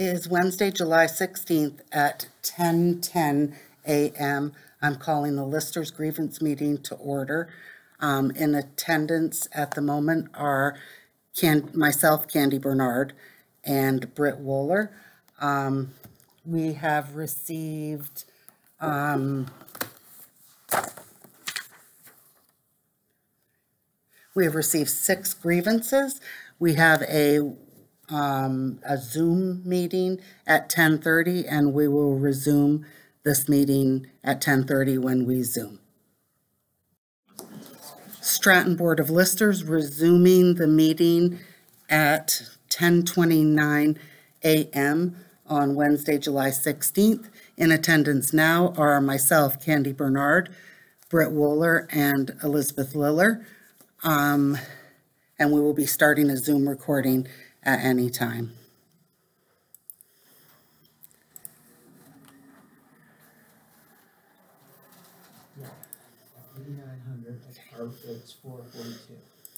is Wednesday, July 16th at 10:10 a.m. I'm calling the Listers Grievance Meeting to order. In attendance at the moment are myself, Candy Bernard, and Britt Wooler. We have received We have received 6 grievances. We have a Zoom meeting at 10:30, and we will resume this meeting at 10:30 when we Zoom. Stratton Board of Listers resuming the meeting at 10:29 a.m. on Wednesday, July 16th. In attendance now are myself, Candy Bernard, Britt Wooler, and Elizabeth Liller. And we will be starting a Zoom recording at any time. Yeah, 8,900, it's 442.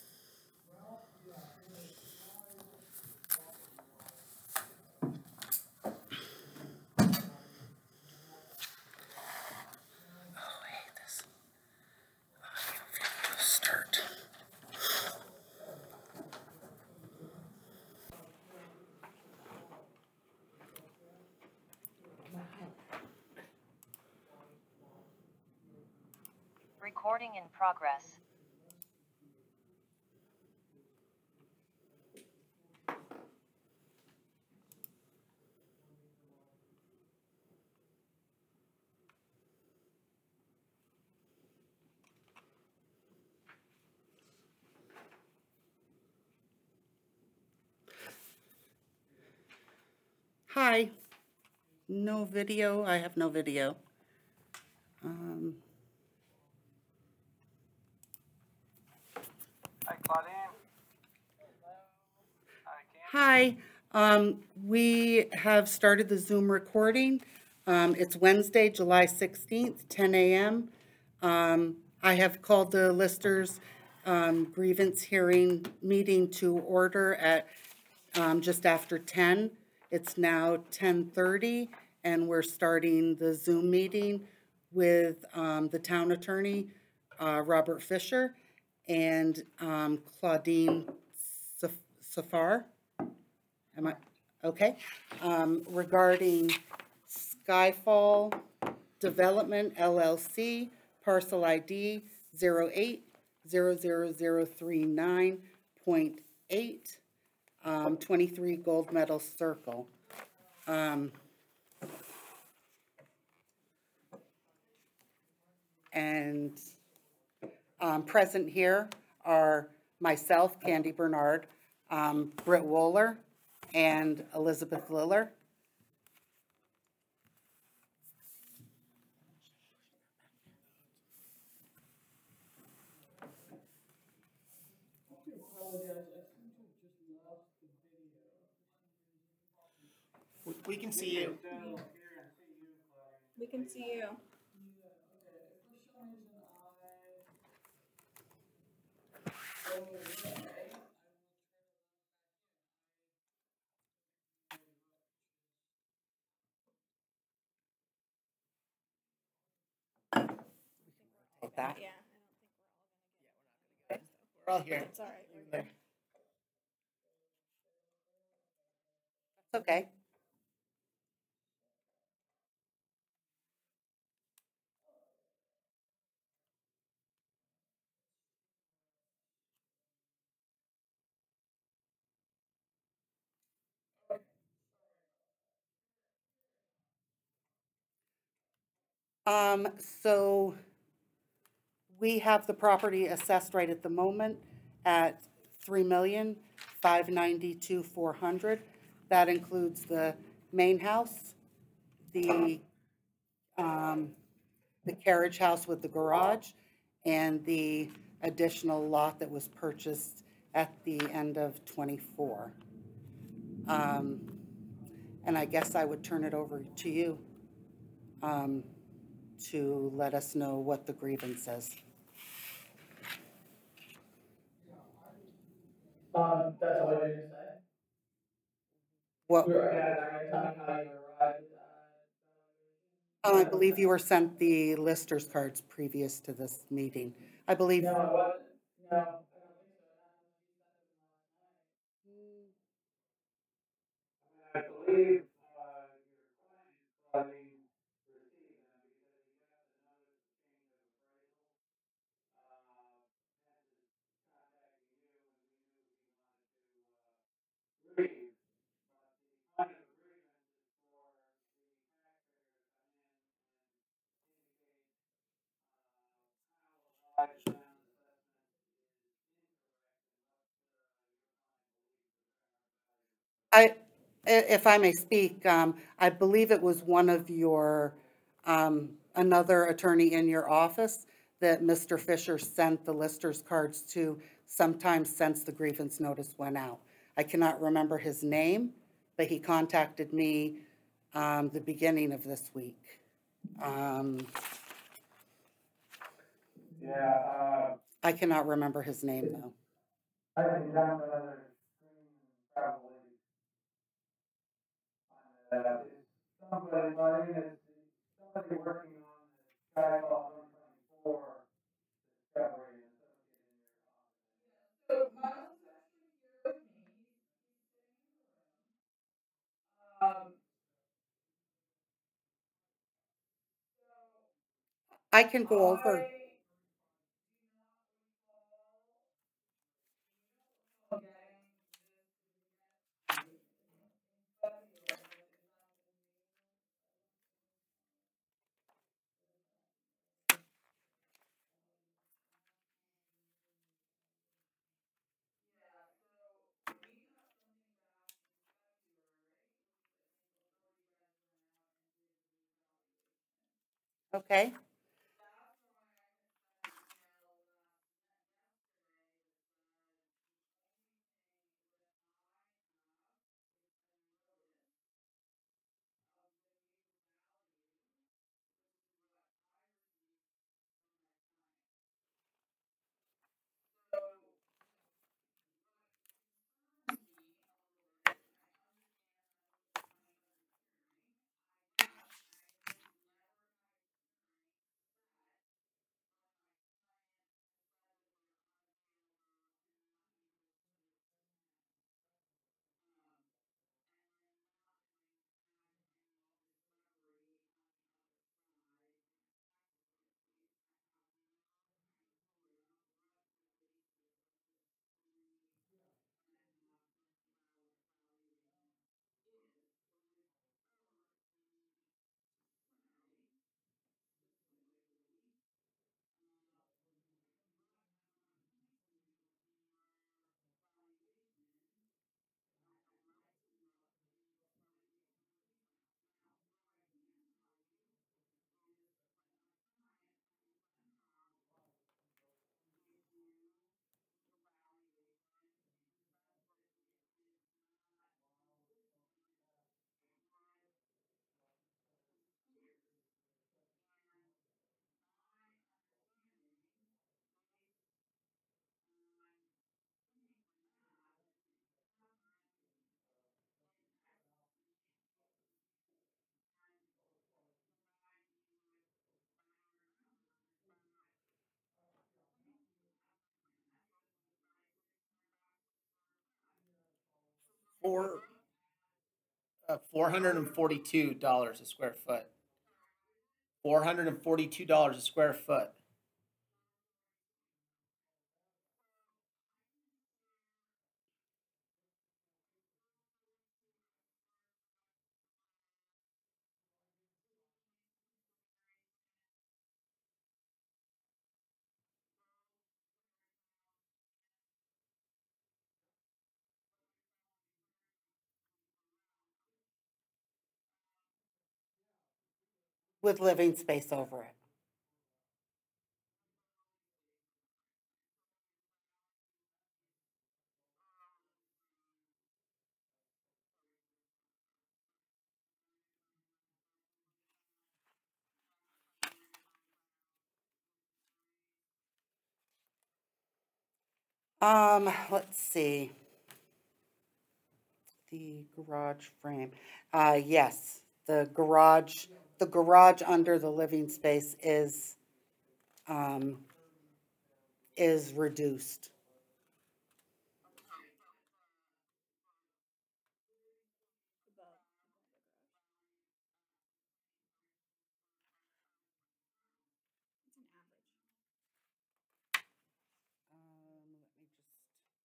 Start. Recording in progress. Hi. No video. I have no video. Hi, Claudine. Hi. We have started the Zoom recording. It's Wednesday, July 16th, 10 a.m. I have called the Listers grievance hearing meeting to order at just after 10. It's now 10:30, and we're starting the Zoom meeting with the town attorney, Robert Fisher, and Claudine Safar. Am I okay? Regarding Skyfall Development LLC, parcel ID 08000039.8, 23 Gold Medal Circle. And present here are myself, Candy Bernard, Britt Wooler, and Elizabeth Liller. We can see you. We can see you. Like that. Yeah, We're all here. it's all right. That's okay. So we have the property assessed right at the moment at $3,592,400. That includes the main house, the carriage house with the garage, and the additional lot that was purchased at the end of '24. And I guess I would turn it over to you to let us know what the grievance is. That's all I need to say. What, You're, are you telling me how you arrived I believe you were sent the listers cards previous to this meeting. I believe. No, it wasn't. No, I don't think so. I believe, your client probably received them because he got the notice of change of appraisal. Contacting you and we knew he wanted to, leave. But the point of agreement is for the taxpayer to come in and indicate, how a live sound assessment is incorrect and what, your client believes the fair value. If I may speak, I believe it was one of your, another attorney in your office that Mr. Fisher sent the listers cards to sometime since the grievance notice went out. I cannot remember his name, but he contacted me, the beginning of this week. Yeah, I cannot remember his name, though. I can jump to another screen and probably find that out. It's somebody, but I think it's somebody working on the Skyfall 2024 discovery and associated in your office. So Miles is actually here with me. He's sitting in the room. I can go over. Okay. Four, $442 a square foot. $442 a square foot. With living space over it. Let's see. The garage frame. Yes, the garage under the living space is reduced. Let me just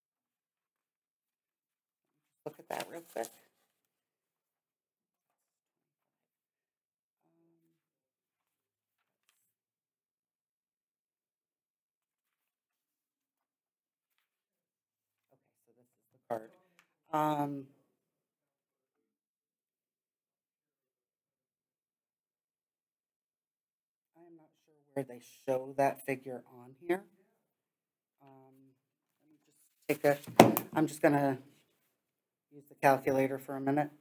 look at that real quick. Okay, so this is the card. I'm not sure where they show that figure on here. Let me just I'm just gonna use the calculator for a minute.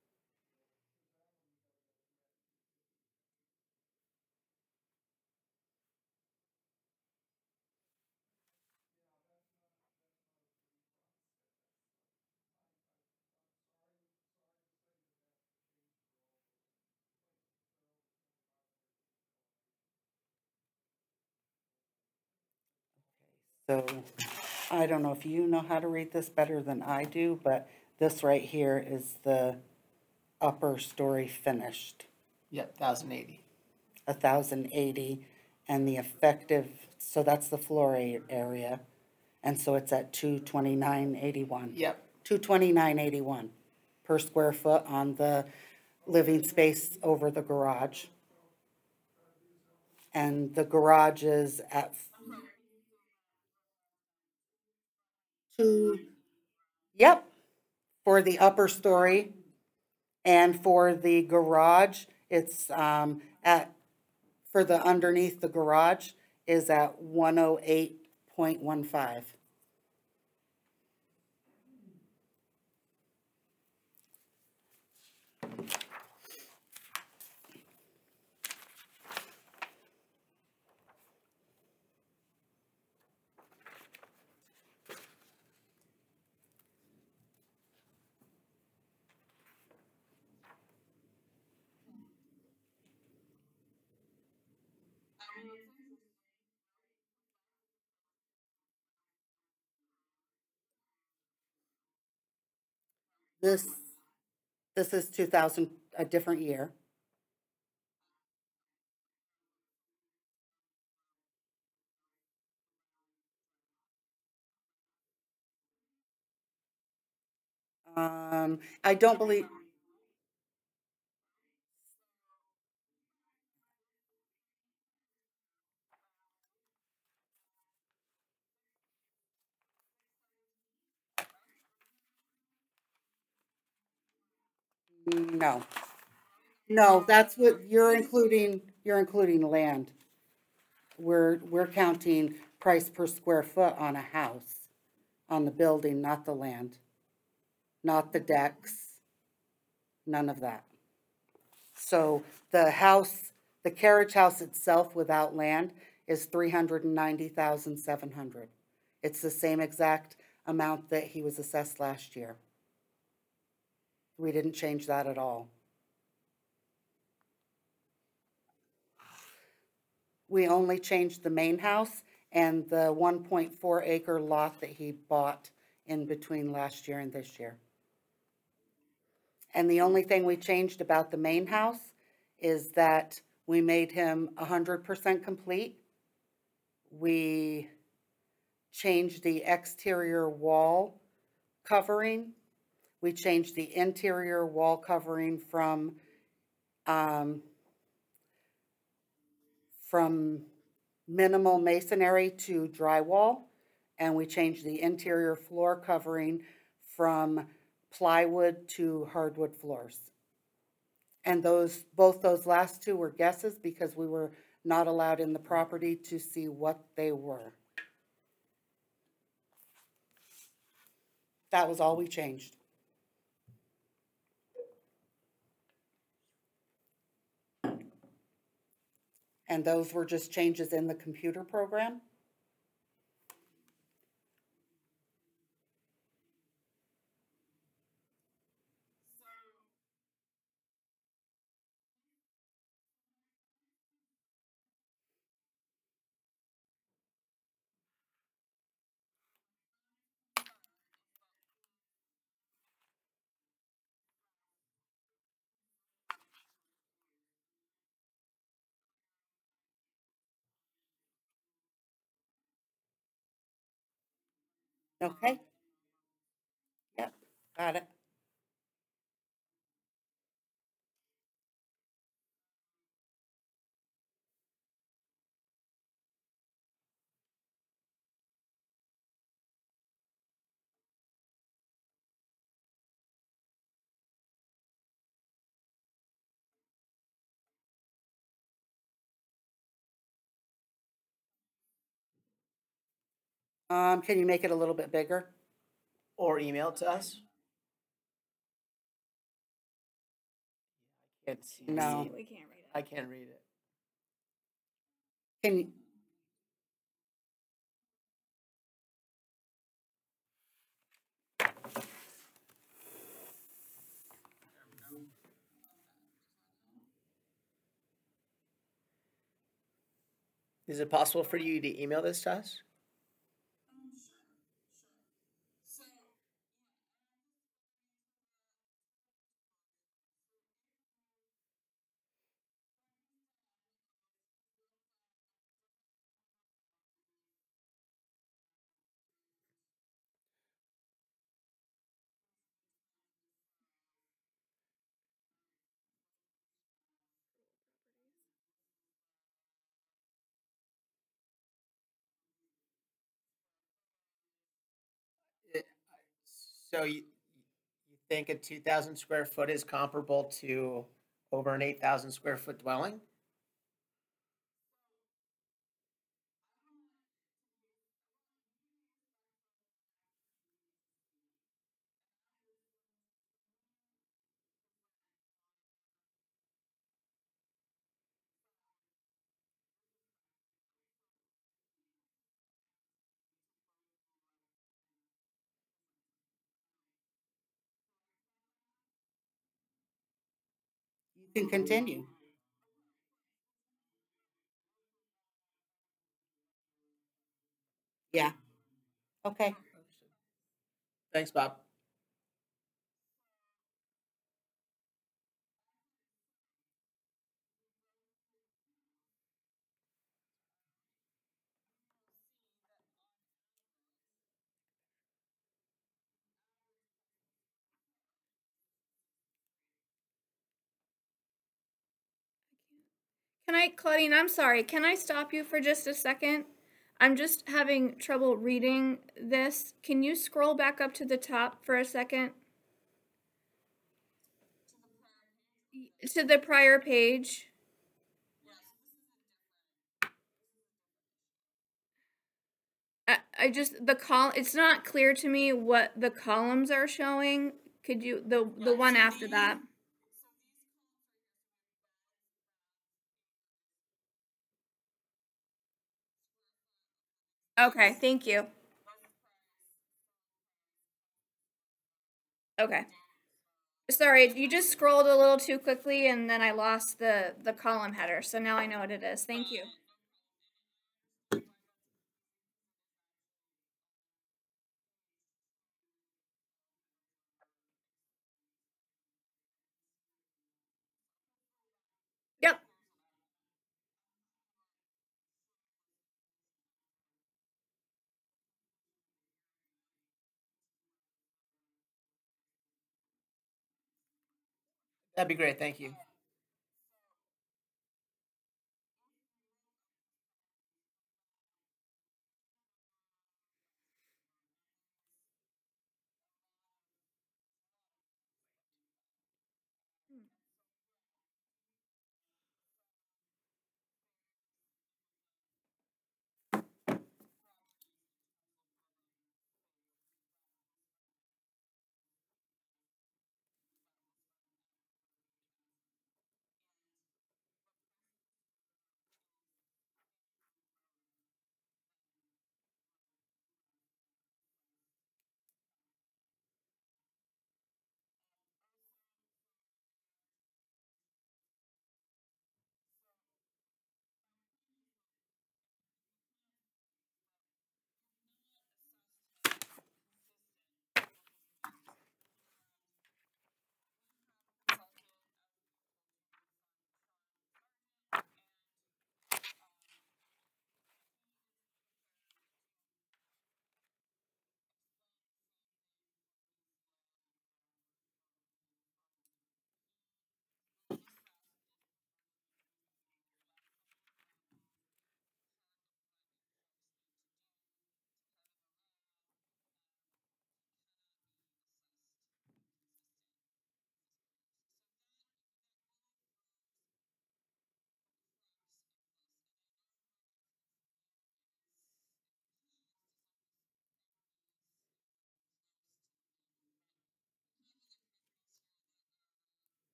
So I don't know if you know how to read this better than I do, but this right here is the upper story finished, Yep, 1,080. 1,080, and the effective, so that's the floor area, and so it's at 229.81. Yep. 229.81 per square foot on the living space over the garage. And the garage is at two, yep, for the upper story. And for the garage, it's at, for the underneath the garage is at 108.15. This is 2000, a different year. I don't believe, no. No, that's what you're including land. We're counting price per square foot on a house, on the building, not the land, not the decks, none of that. So the house, the carriage house itself without land is 390,700. It's the same exact amount that he was assessed last year. We didn't change that at all. We only changed the main house and the 1.4 acre lot that he bought in between last year and this year. And the only thing we changed about the main house is that we made him 100% complete. We changed the exterior wall covering. We changed the interior wall covering from minimal masonry to drywall, and we changed the interior floor covering from plywood to hardwood floors. And both those last two were guesses because we were not allowed in the property to see what they were. That was all we changed. And those were just changes in the computer program. Okay. Yep. Got it. Can you make it a little bit bigger? Or email it to us. I can't see. No. We can't read it. I can't read it. Can you? Is it possible for you to email this to us? It- So you think a 2,000 square foot is comparable to over an 8,000 square foot dwelling? You can continue. Yeah. Okay. Thanks, Bob. Claudine, I'm sorry. Can I stop you for just a second? I'm just having trouble reading this. Can you scroll back up to the top for a second? To the prior page. I just it's not clear to me what the columns are showing. Could you the one after that? Okay, thank you. Okay. Sorry, you just scrolled a little too quickly and then I lost the column header. So now I know what it is. Thank you. Yep. That'd be great. Thank you.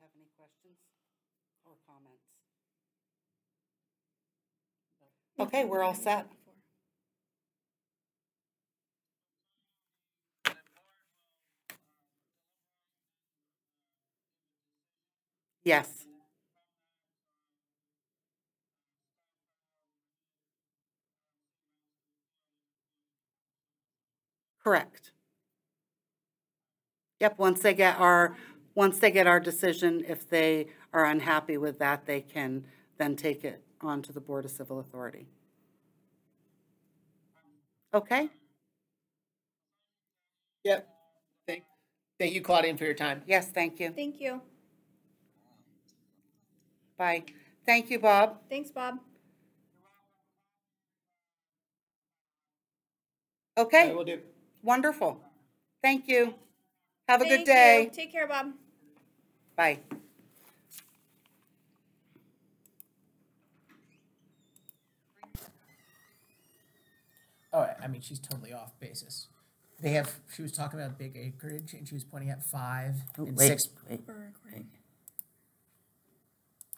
have any questions or comments? Okay, we're all set. Yes. Correct. Yep, once they get our decision, if they are unhappy with that, they can then take it on to the Board of Civil Authority. Okay? Yep. Thank you, Claudine, for your time. Yes, thank you. Thank you. Bye. Thank you, Bob. Thanks, Bob. Okay, I will do. wonderful. Thank you. Have a good Thank you. day. Take care, Bob. Bye. Oh, I mean, she's totally off basis. She was talking about big acreage and she was pointing at 5 and 6. Wait. We're recording.